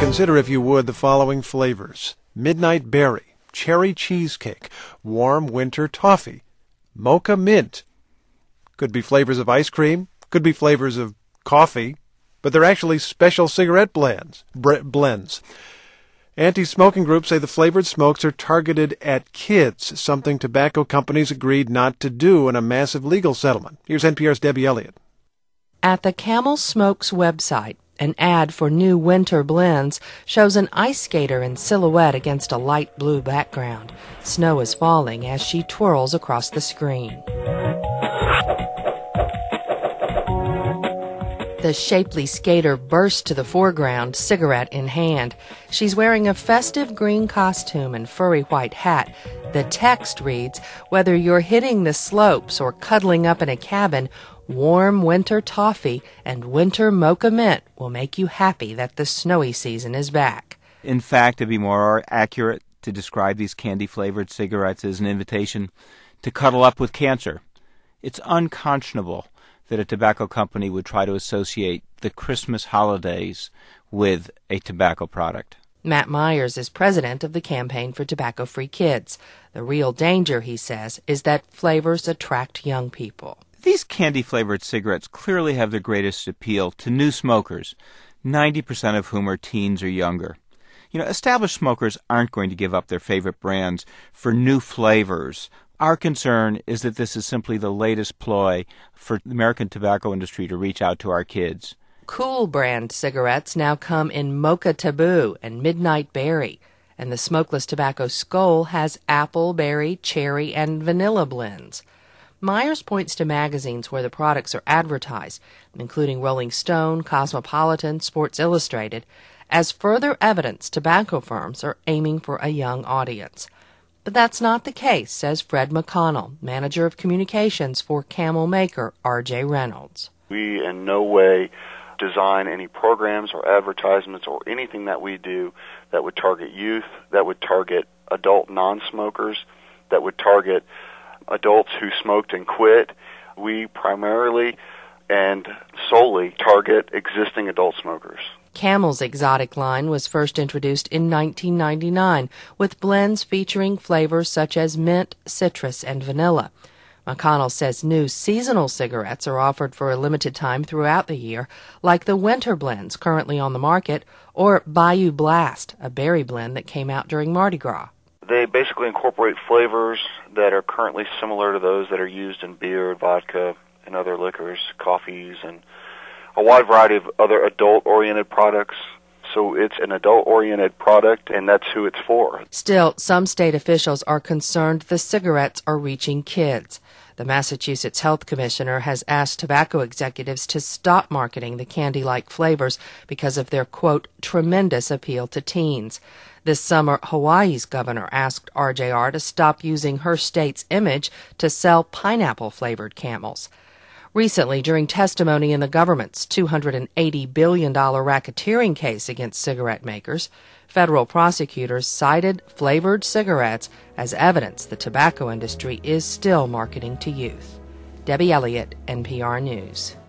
Consider, if you would, the following flavors: midnight berry, cherry cheesecake, warm winter toffee, mocha mint. Could be flavors of ice cream, could be flavors of coffee, but they're actually special cigarette blends. Anti-smoking groups say the flavored smokes are targeted at kids, something tobacco companies agreed not to do in a massive legal settlement. Here's NPR's Debbie Elliott. At the Camel Smokes website, an ad for new winter blends shows an ice skater in silhouette against a light blue background. Snow is falling as she twirls across the screen. The shapely skater bursts to the foreground, cigarette in hand. She's wearing a festive green costume and furry white hat. The text reads, "Whether you're hitting the slopes or cuddling up in a cabin, warm winter toffee and winter mocha mint will make you happy that the snowy season is back." In fact, to be more accurate, to describe these candy-flavored cigarettes as an invitation to cuddle up with cancer. It's unconscionable that a tobacco company would try to associate the Christmas holidays with a tobacco product. Matt Myers is president of the Campaign for Tobacco-Free Kids. The real danger, he says, is that flavors attract young people. These candy-flavored cigarettes clearly have the greatest appeal to new smokers, 90% of whom are teens or younger. Established smokers aren't going to give up their favorite brands for new flavors. Our concern is that this is simply the latest ploy for the American tobacco industry to reach out to our kids. Cool brand cigarettes now come in Mocha Taboo and Midnight Berry, and the smokeless tobacco Skoal has apple, berry, cherry, and vanilla blends. Myers points to magazines where the products are advertised, including Rolling Stone, Cosmopolitan, Sports Illustrated, as further evidence tobacco firms are aiming for a young audience. But that's not the case, says Fred McConnell, manager of communications for Camel maker R.J. Reynolds. We in no way design any programs or advertisements or anything that we do that would target youth, that would target adult non-smokers, that would target adults who smoked and quit. We primarily and solely target existing adult smokers. Camel's exotic line was first introduced in 1999 with blends featuring flavors such as mint, citrus, and vanilla. McConnell says new seasonal cigarettes are offered for a limited time throughout the year, like the winter blends currently on the market, or Bayou Blast, a berry blend that came out during Mardi Gras. They basically incorporate flavors that are currently similar to those that are used in beer, vodka, and other liquors, coffees, and a wide variety of other adult-oriented products. So it's an adult-oriented product, and that's who it's for. Still, some state officials are concerned the cigarettes are reaching kids. The Massachusetts Health Commissioner has asked tobacco executives to stop marketing the candy-like flavors because of their, quote, tremendous appeal to teens. This summer, Hawaii's governor asked RJR to stop using her state's image to sell pineapple-flavored Camels. Recently, during testimony in the government's $280 billion racketeering case against cigarette makers, federal prosecutors cited flavored cigarettes as evidence the tobacco industry is still marketing to youth. Debbie Elliott, NPR News.